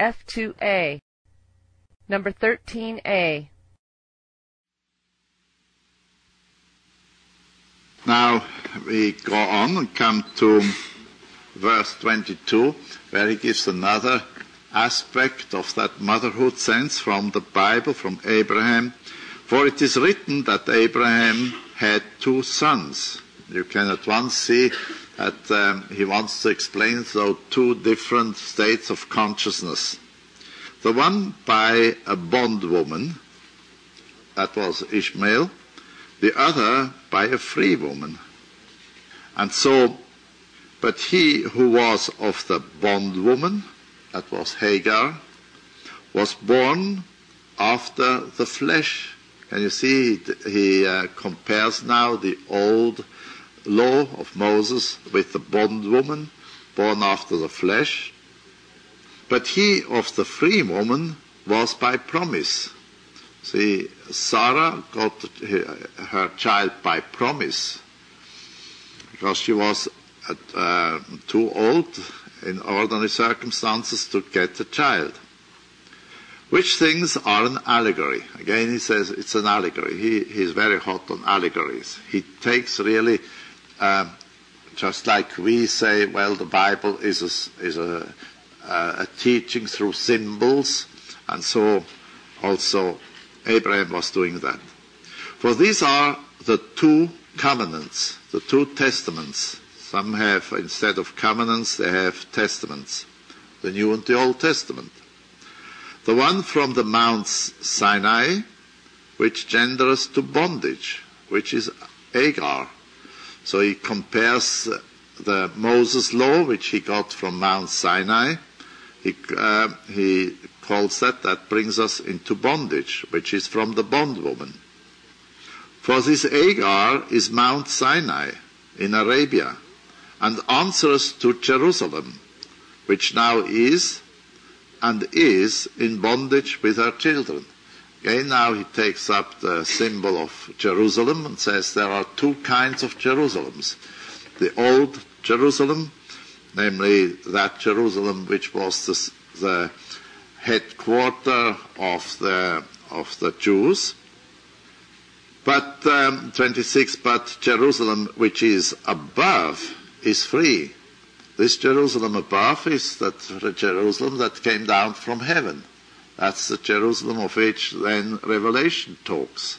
F2A. Number 13A. Now we go on and come to verse 22, where he gives another aspect of that motherhood sense from the Bible, from Abraham. For it is written that Abraham had 2 sons. You can at once see that he wants to explain those 2 different states of consciousness. The one by a bondwoman, that was Ishmael, the other by a free woman. And so, but he who was of the bondwoman, that was Hagar, was born after the flesh. Can you see he compares now the old law of Moses with the bondwoman born after the flesh. But he of the free woman was by promise. See, Sarah got her child by promise because she was too old in ordinary circumstances to get a child. Which things are an allegory? Again, he says it's an allegory. He's very hot on allegories. He takes really, just like we say, well, the Bible is a teaching through symbols, and so also Abraham was doing that. For these are the 2 covenants, the 2 testaments. Some have, instead of covenants, they have testaments, the New and the Old Testament. The one from the Mount Sinai, which genders to bondage, which is Hagar. So he compares the Moses law, which he got from Mount Sinai. He calls that brings us into bondage, which is from the bondwoman. For this Hagar is Mount Sinai in Arabia, and answers to Jerusalem, which now is and is in bondage with her children. Again, now he takes up the symbol of Jerusalem and says there are 2 kinds of Jerusalems. The old Jerusalem, namely that Jerusalem which was the headquarter of the Jews. But 26, but Jerusalem which is above is free. This Jerusalem above is that Jerusalem that came down from heaven. That's the Jerusalem of which then Revelation talks.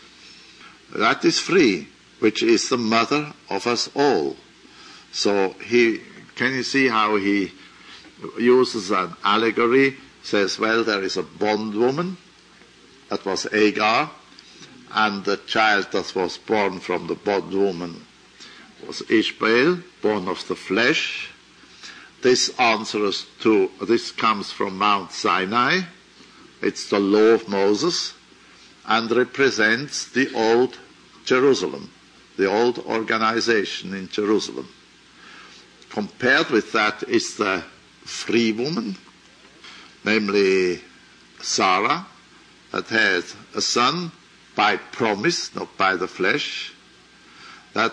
That is free, which is the mother of us all. So can you see how he uses an allegory? Says, well, there is a bondwoman, that was Hagar, and the child that was born from the bondwoman was Ishmael, born of the flesh. This comes from Mount Sinai. It's the law of Moses, and represents the old Jerusalem, the old organization in Jerusalem. Compared with that is the free woman, namely Sarah, that had a son by promise, not by the flesh, that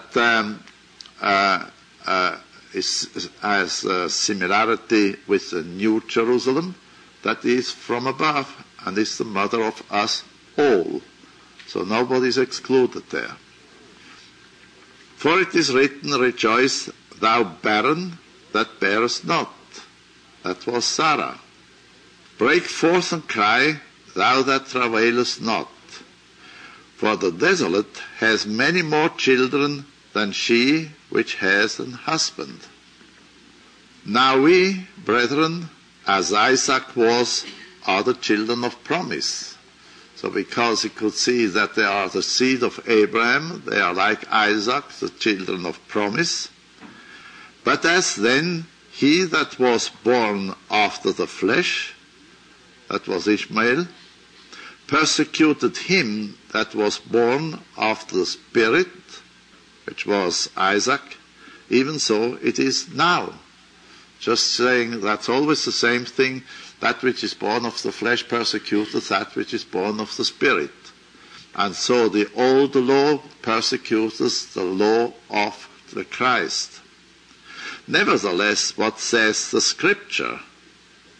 has a similarity with the New Jerusalem, that is from above, and is the mother of us all. So nobody is excluded there. For it is written, rejoice, thou barren that bearest not. That was Sarah. Break forth and cry, thou that travailest not. For the desolate has many more children than she which has an husband. Now we, brethren, as Isaac was, are the children of promise. So because he could see that they are the seed of Abraham, they are like Isaac, the children of promise. But as then he that was born after the flesh, that was Ishmael, persecuted him that was born after the Spirit, which was Isaac, even so it is now. Just saying that's always the same thing. That which is born of the flesh persecuteth that which is born of the Spirit. And so the old law persecuteth the law of the Christ. Nevertheless, what says the Scripture?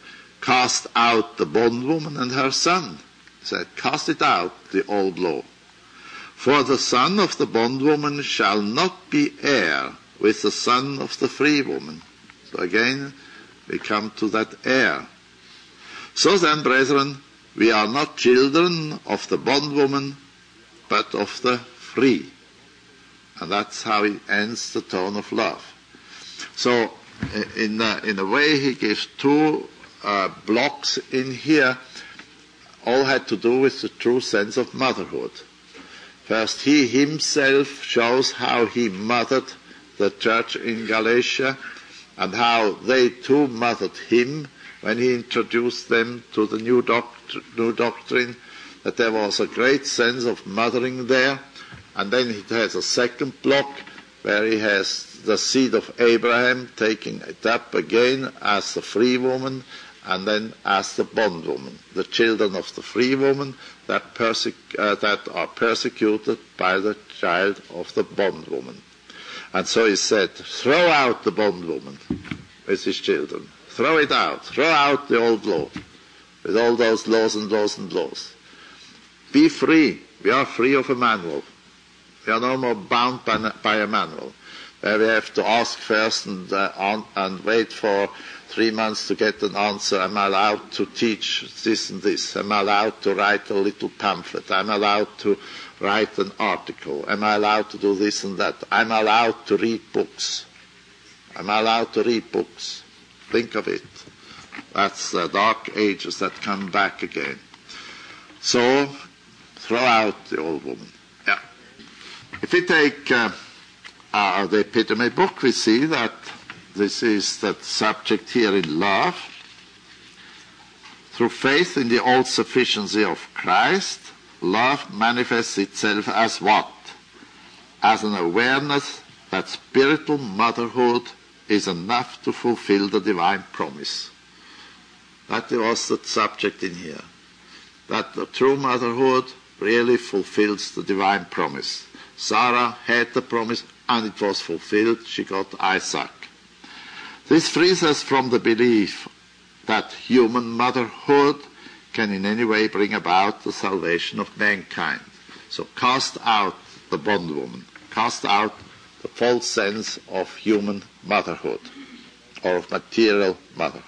cast out the bondwoman and her son. He said, cast it out, the old law. For the son of the bondwoman shall not be heir with the son of the free woman. So again, we come to that heir. So then, brethren, we are not children of the bondwoman, but of the free. And that's how he ends the tone of love. So, in a way, he gives two blocks in here, all had to do with the true sense of motherhood. First, he himself shows how he mothered the church in Galatia, and how they too mothered him when he introduced them to the new doctrine, that there was a great sense of mothering there. And then he has a second block where he has the seed of Abraham taking it up again as the free woman, and then as the bondwoman, the children of the free woman that are persecuted by the child of the bondwoman. And so he said, throw out the bondwoman with his children. Throw it out. Throw out the old law with all those laws and laws and laws. Be free. We are free of a manual. We are no more bound by a manual, where we have to ask first and wait for 3 months to get an answer. Am I allowed to teach this and this? Am I allowed to write a little pamphlet? Am I allowed to write an article? Am I allowed to do this and that? Am I allowed to read books? Am I allowed to read books? Think of it. That's the dark ages that come back again. So, throw out the old woman. Yeah. If we take the epitome book, we see that this is the subject here in love. Through faith in the all-sufficiency of Christ, love manifests itself as what? As an awareness that spiritual motherhood is enough to fulfill the divine promise. That was the subject in here. That the true motherhood really fulfills the divine promise. Sarah had the promise and it was fulfilled. She got Isaac. This frees us from the belief that human motherhood can in any way bring about the salvation of mankind. So cast out the bondwoman. Cast out the false sense of human motherhood or of material motherhood.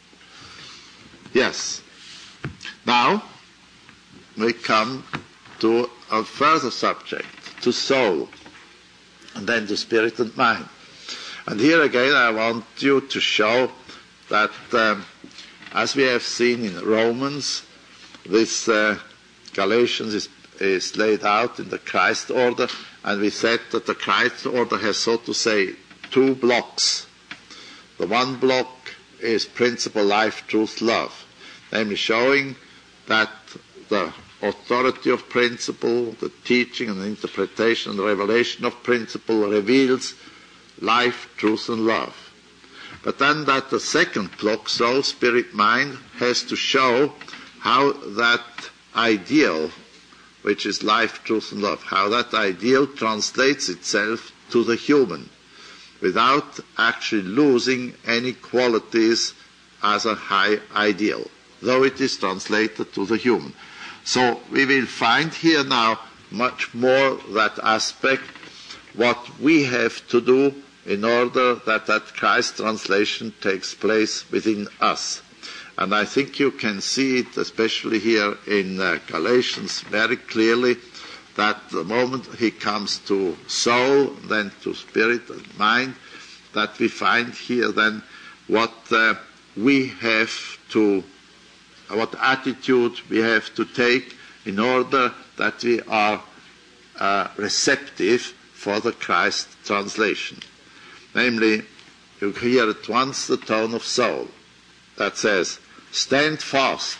Yes. Now we come to a further subject, to soul, and then to spirit and mind. And here again I want you to show that as we have seen in Romans, this Galatians is laid out in the Christ order, and we said that the Christ order has, so to say, two blocks. The one block is principle, life, truth, love, namely showing that the authority of principle, the teaching and the interpretation and the revelation of principle reveals life, truth and love. But then that the second block, soul, spirit, mind, has to show how that ideal, which is life, truth and love, how that ideal translates itself to the human without actually losing any qualities as a high ideal, though it is translated to the human. So we will find here now much more that aspect, what we have to do in order that that Christ translation takes place within us. And I think you can see it, especially here in Galatians, very clearly, that the moment he comes to soul, then to spirit and mind, that we find here then what we have to, what attitude we have to take in order that we are receptive for the Christ translation. Namely, you hear at once the tone of soul that says, stand fast.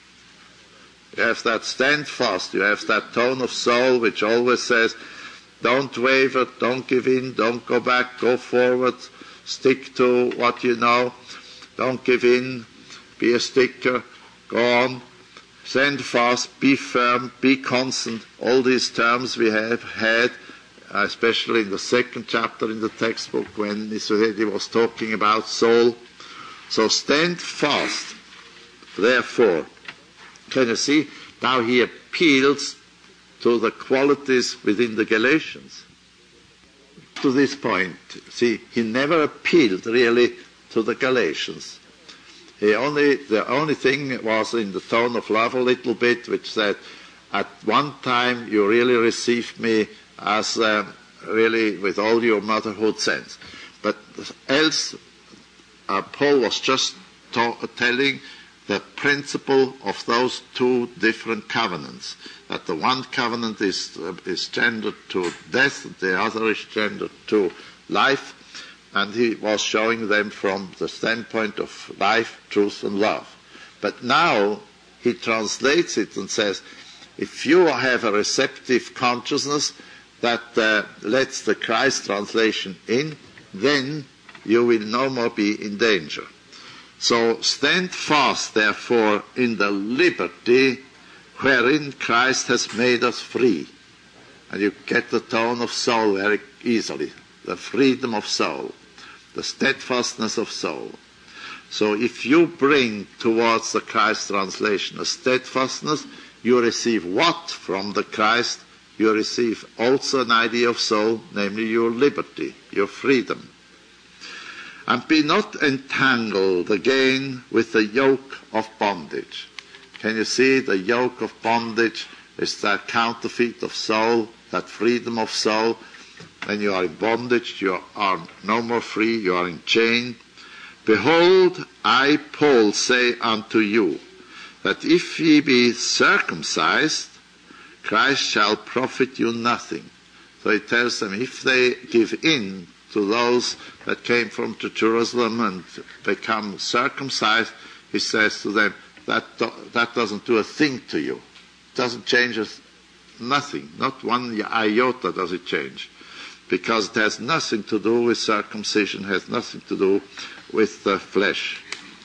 You have that stand fast. You have that tone of soul which always says, don't waver, don't give in, don't go back, go forward, stick to what you know, don't give in, be a sticker, go on, stand fast, be firm, be constant. All these terms we have had, especially in the second chapter in the textbook when he was talking about soul. So stand fast. therefore. Can you see? Now he appeals to the qualities within the Galatians. To this point, see, he never appealed really to the Galatians. The only thing was in the tone of love a little bit, which said, at one time you really received me as really with all your motherhood sense. But else, Paul was just telling the principle of those two different covenants. That the one covenant is gendered to death, the other is gendered to life. And he was showing them from the standpoint of life, truth, and love. But now he translates it and says, if you have a receptive consciousness that lets the Christ translation in, then you will no more be in danger. So stand fast, therefore, in the liberty wherein Christ has made us free. And you get the tone of soul very easily, the freedom of soul, the steadfastness of soul. So if you bring towards the Christ translation a steadfastness, you receive what from the Christ? You receive also an idea of soul, namely your liberty, your freedom. And be not entangled again with the yoke of bondage. Can you see the yoke of bondage is that counterfeit of soul, that freedom of soul? When you are in bondage, you are no more free, you are in chain. Behold, I, Paul, say unto you, that if ye be circumcised, Christ shall profit you nothing. So he tells them, if they give in to those that came from to Jerusalem and become circumcised, he says to them, that doesn't do a thing to you. It doesn't change us, nothing. Not one iota does it change. Because it has nothing to do with circumcision, has nothing to do with the flesh.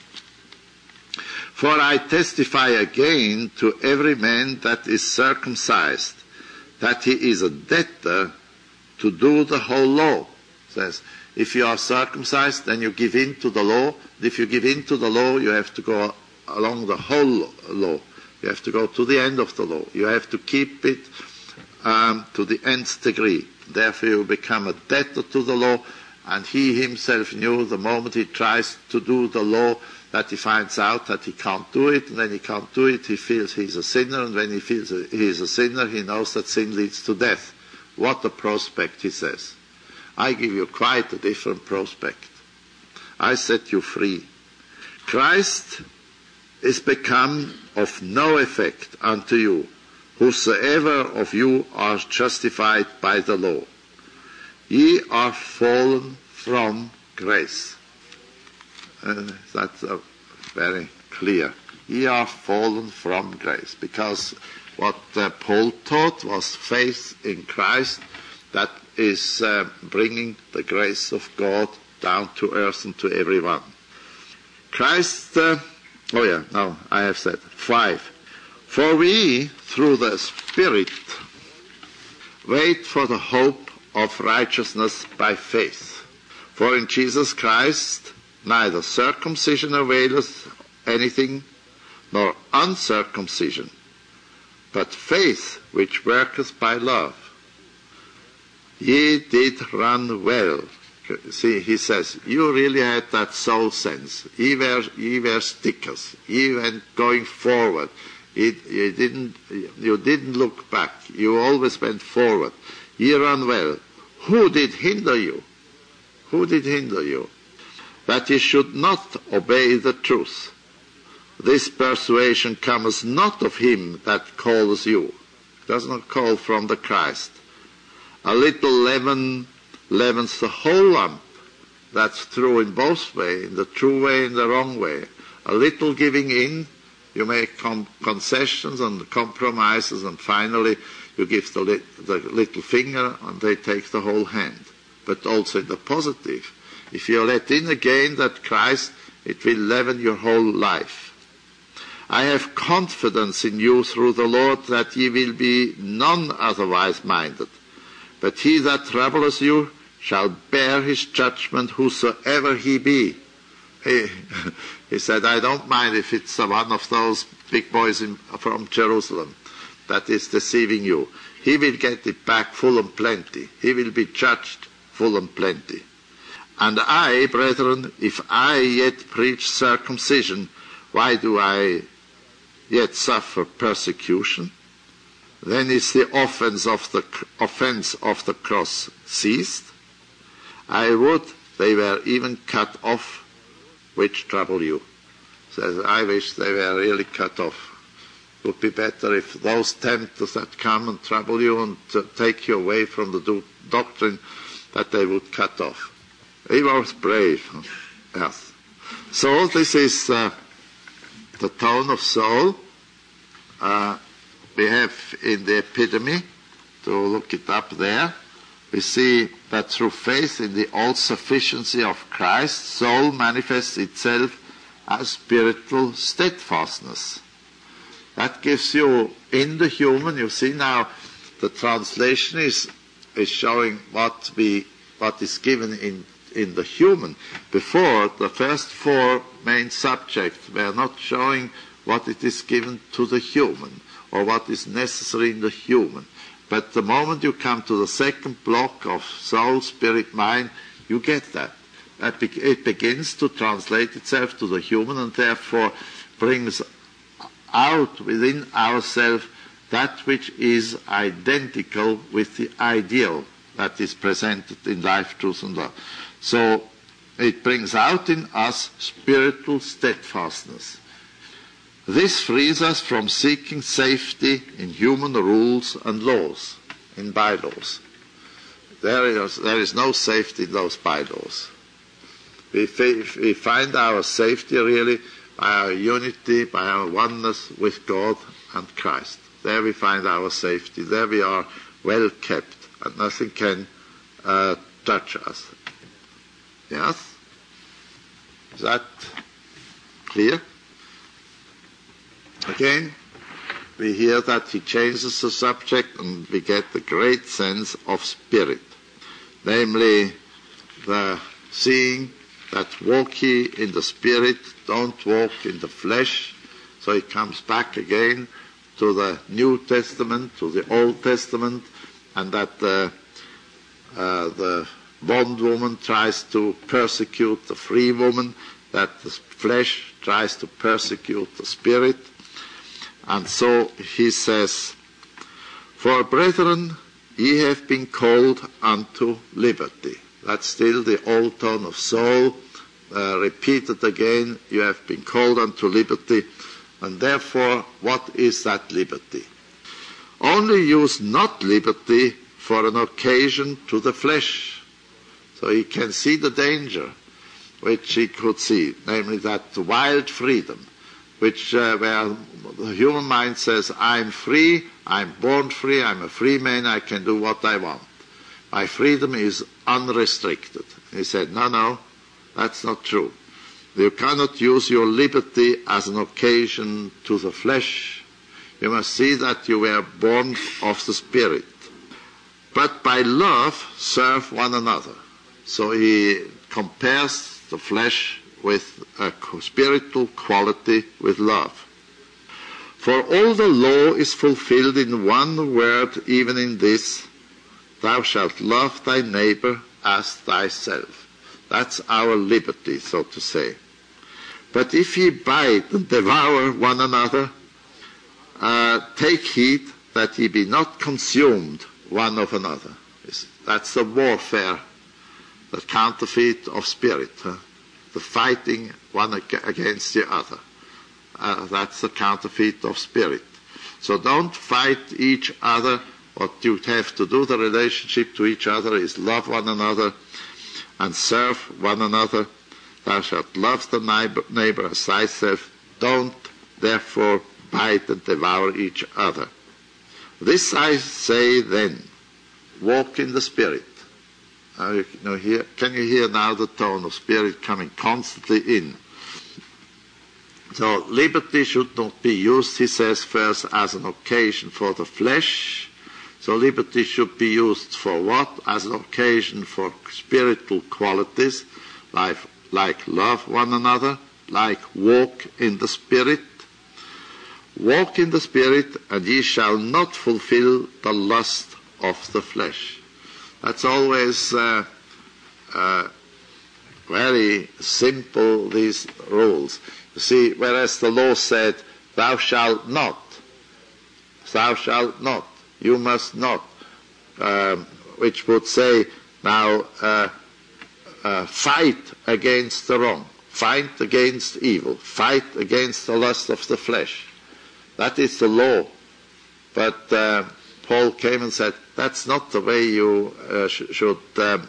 For I testify again to every man that is circumcised, that he is a debtor to do the whole law. It says, if you are circumcised, then you give in to the law. If you give in to the law, you have to go along the whole law. You have to go to the end of the law. You have to keep it to the nth degree. Therefore you become a debtor to the law, and he himself knew the moment he tries to do the law that he finds out that he can't do it, and when he can't do it, he feels he's a sinner, and when he feels he's a sinner, he knows that sin leads to death. What a prospect, he says. I give you quite a different prospect. I set you free. Christ is become of no effect unto you, whosoever of you are justified by the law. Ye are fallen from grace. That's very clear. Ye are fallen from grace, because what Paul taught was faith in Christ that is bringing the grace of God down to earth and to everyone. Christ, I have said 5. For we, through the Spirit, wait for the hope of righteousness by faith. For in Jesus Christ neither circumcision availeth anything, nor uncircumcision, but faith which worketh by love. Ye did run well. See, he says, you really had that soul sense. Ye were stickers. Ye went going forward. You didn't look back. You always went forward. Ye ran well. Who did hinder you? Who did hinder you? That ye should not obey the truth. This persuasion cometh not of him that calls you. It does not call from the Christ. A little leaven leavens the whole lump. That's true in both ways, in the true way and the wrong way. A little giving in, you make concessions and compromises, and finally you give the little finger and they take the whole hand. But also in the positive. If you let in again that Christ, it will leaven your whole life. I have confidence in you through the Lord that ye will be none otherwise minded. But he that troubleth you shall bear his judgment, whosoever he be. he said, I don't mind if it's one of those big boys from Jerusalem that is deceiving you. He will get it back full and plenty. He will be judged full and plenty. And I, brethren, if I yet preach circumcision, why do I yet suffer persecution? Then is the offense of the cross ceased. I would they were even cut off, which trouble you. Says, I wish they were really cut off. It would be better if those tempters that come and trouble you and take you away from the doctrine, that they would cut off. He was brave. Yes. So this is the tone of Saul. We have in the epitome, to look it up there, we see that through faith in the all-sufficiency of Christ, soul manifests itself as spiritual steadfastness. That gives you, in the human, you see now, the translation is showing what is given in the human. Before, the first four main subjects were not showing what it is given to the human, or what is necessary in the human. But the moment you come to the second block of soul, spirit, mind, you get that. It begins to translate itself to the human, and therefore brings out within ourselves that which is identical with the ideal that is presented in life, truth, and love. So it brings out in us spiritual steadfastness. This frees us from seeking safety in human rules and laws, in bylaws. There is no safety in those bylaws. We find our safety really by our unity, by our oneness with God and Christ. There we find our safety. There we are well kept, and nothing can touch us. Yes? Is that clear? Again, we hear that he changes the subject, and we get the great sense of spirit, namely the seeing that walk ye in the spirit, don't walk in the flesh. So he comes back again to the New Testament, to the Old Testament, and that the bondwoman tries to persecute the free woman, that the flesh tries to persecute the spirit. And so he says, for brethren, ye have been called unto liberty. That's still the old tone of Saul, repeated again, you have been called unto liberty. And therefore, what is that liberty? Only use not liberty for an occasion to the flesh. So he can see the danger which he could see, namely that wild freedom, which where the human mind says, I'm free, I'm born free, I'm a free man, I can do what I want. My freedom is unrestricted. He said, no, that's not true. You cannot use your liberty as an occasion to the flesh. You must see that you were born of the Spirit. But by love, serve one another. So he compares the flesh with a spiritual quality with love. For all the law is fulfilled in one word, even in this, thou shalt love thy neighbor as thyself. That's our liberty, so to say. But if ye bite and devour one another, take heed that ye be not consumed one of another. That's the warfare, the counterfeit of spirit. The fighting one against the other. That's the counterfeit of spirit. So don't fight each other. What you have to do, the relationship to each other, is love one another and serve one another. Thou shalt love the neighbor as thyself. Don't therefore bite and devour each other. This I say then, walk in the Spirit. Can you hear now the tone of Spirit coming constantly in? So liberty should not be used, he says, first as an occasion for the flesh. So liberty should be used for what? As an occasion for spiritual qualities, like like love one another, like walk in the Spirit. Walk in the Spirit, and ye shall not fulfill the lust of the flesh. That's always very simple, these rules. You see, whereas the law said, thou shalt not, you must not, which would say, now fight against the wrong, fight against evil, fight against the lust of the flesh. That is the law. But Paul came and said, that's not the way you should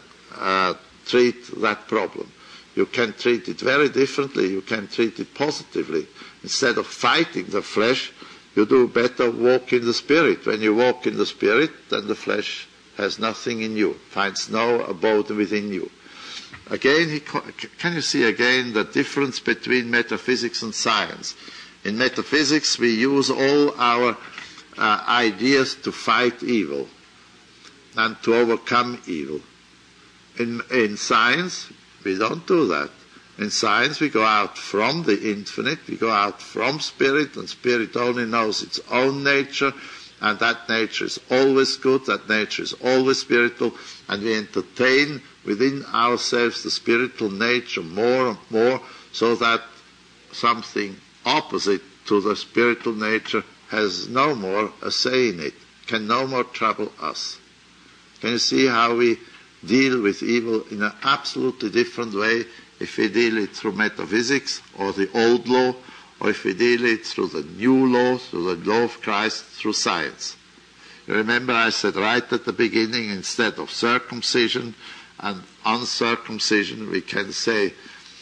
treat that problem. You can treat it very differently. You can treat it positively. Instead of fighting the flesh, you do better walk in the Spirit. When you walk in the Spirit, then the flesh has nothing in you, finds no abode within you. Again, can you see again the difference between metaphysics and science? In metaphysics, we use all our ideas to fight evil and to overcome evil. In science, we don't do that. In science, we go out from the infinite, we go out from Spirit, and Spirit only knows its own nature, and that nature is always good, that nature is always spiritual, and we entertain within ourselves the spiritual nature more and more, so that something opposite to the spiritual nature has no more a say in it, can no more trouble us. Can you see how we deal with evil in an absolutely different way if we deal it through metaphysics or the old law, or if we deal it through the new law, through the law of Christ, through science? You remember I said right at the beginning, instead of circumcision and uncircumcision, we can say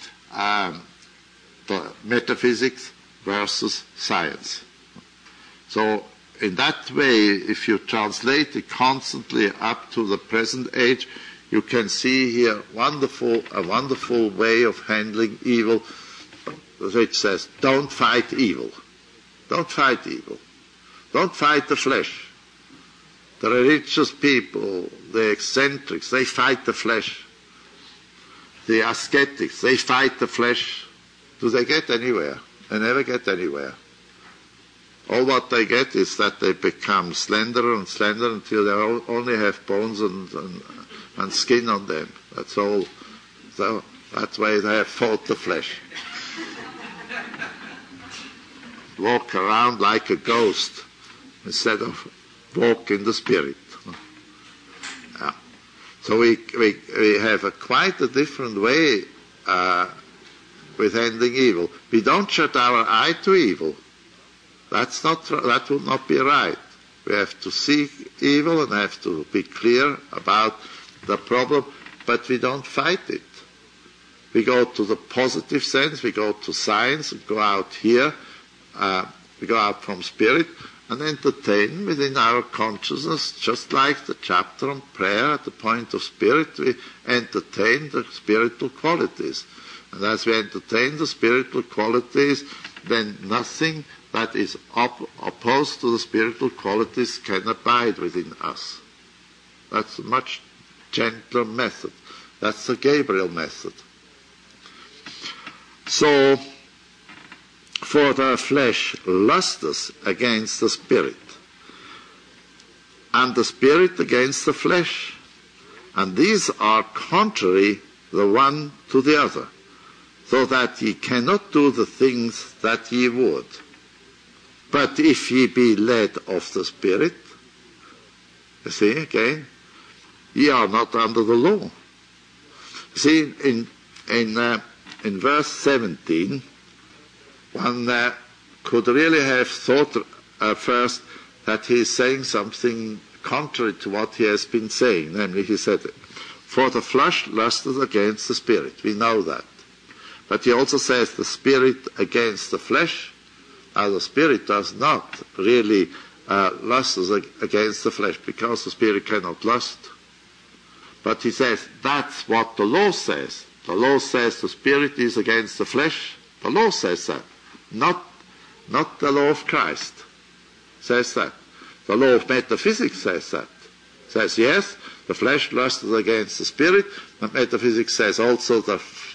the metaphysics versus science. So in that way, if you translate it constantly up to the present age, you can see here a wonderful way of handling evil, which says, don't fight evil. Don't fight evil. Don't fight the flesh. The religious people, the eccentrics, they fight the flesh. The ascetics, they fight the flesh. Do they get anywhere? They never get anywhere. All what they get is that they become slenderer and slenderer until they only have bones and skin on them. That's all. So that's why they have fought the flesh. Walk around like a ghost instead of walk in the Spirit. Yeah. So we have quite a different way with ending evil. We don't shut our eye to evil. That would not be right. We have to see evil and have to be clear about the problem, but we don't fight it. We go to the positive sense, we go to science, we go out here, we go out from Spirit and entertain within our consciousness, just like the chapter on prayer at the point of Spirit, we entertain the spiritual qualities. And as we entertain the spiritual qualities, then nothing that is opposed to the spiritual qualities can abide within us. That's a much gentler method. That's the Gabriel method. So, for the flesh lusteth against the Spirit, and the Spirit against the flesh, and these are contrary the one to the other, so that ye cannot do the things that ye would. But if ye be led of the Spirit, you see again, ye are not under the law. See, in verse 17, one could really have thought first that he is saying something contrary to what he has been saying. Namely, he said, for the flesh lusteth against the Spirit. We know that. But he also says the Spirit against the flesh. Now the Spirit does not really lust against the flesh, because the Spirit cannot lust. But he says that's what the law says. The law says the Spirit is against the flesh. The law says that. Not the law of Christ says that. The law of metaphysics says that. Says yes, the flesh lusts against the Spirit, and metaphysics says also the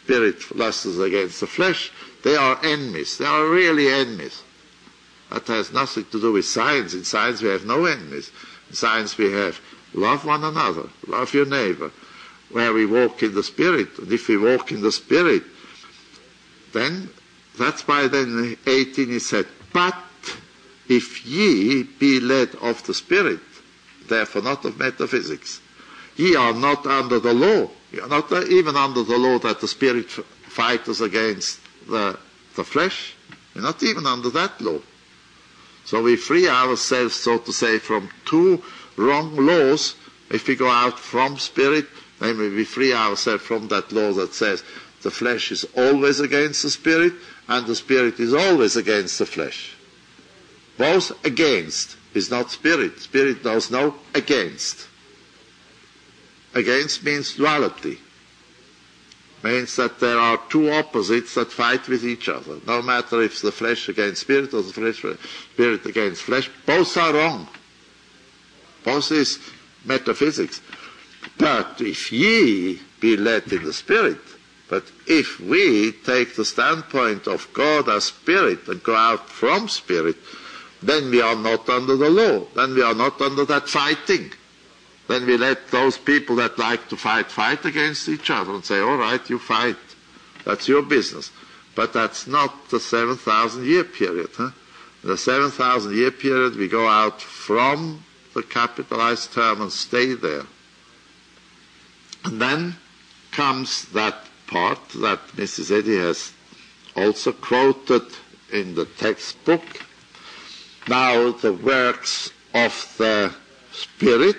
spirit lusts against the flesh, they are enemies. They are really enemies. That has nothing to do with science. In science we have no enemies. In science we have love one another, love your neighbor, where we walk in the Spirit. And if we walk in the Spirit, then, that's why then 18 he said, but if ye be led of the Spirit, therefore not of metaphysics, ye are not under the law. You are not even under the law that the Spirit fights us against the flesh. You're not even under that law. So we free ourselves, so to say, from two wrong laws. If we go out from Spirit, then we free ourselves from that law that says the flesh is always against the Spirit and the Spirit is always against the flesh. Both against is not Spirit. Spirit knows no against. Against means duality. Means that there are two opposites that fight with each other. No matter if it's the flesh against Spirit or the Spirit against flesh, both are wrong. Both is metaphysics. But if ye be led in the Spirit, but if we take the standpoint of God as Spirit and go out from Spirit, then we are not under the law. Then we are not under that fighting. Then we let those people that like to fight against each other and say, all right, you fight. That's your business. But that's not the 7,000-year period. In the 7,000-year period, we go out from the capitalized term and stay there. And then comes that part that Mrs. Eddy has also quoted in the textbook. Now the works of the Spirit.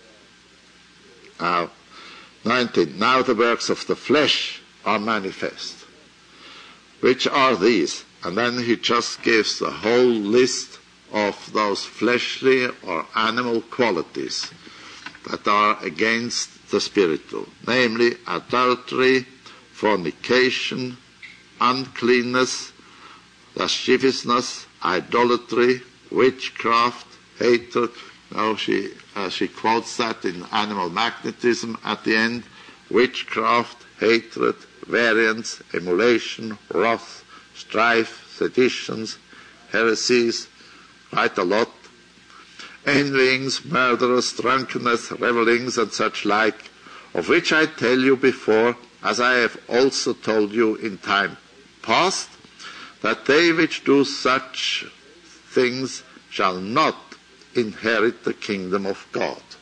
19. Now the works of the flesh are manifest. Which are these? And then he just gives the whole list of those fleshly or animal qualities that are against the spiritual. Namely, adultery, fornication, uncleanness, lasciviousness, idolatry, witchcraft, hatred. Now she quotes that in Animal Magnetism at the end. Witchcraft, hatred, variance, emulation, wrath, strife, seditions, heresies, quite a lot. Envyings, murderers, drunkenness, revellings, and such like, of which I tell you before, as I have also told you in time past, that they which do such things shall not inherit the kingdom of God.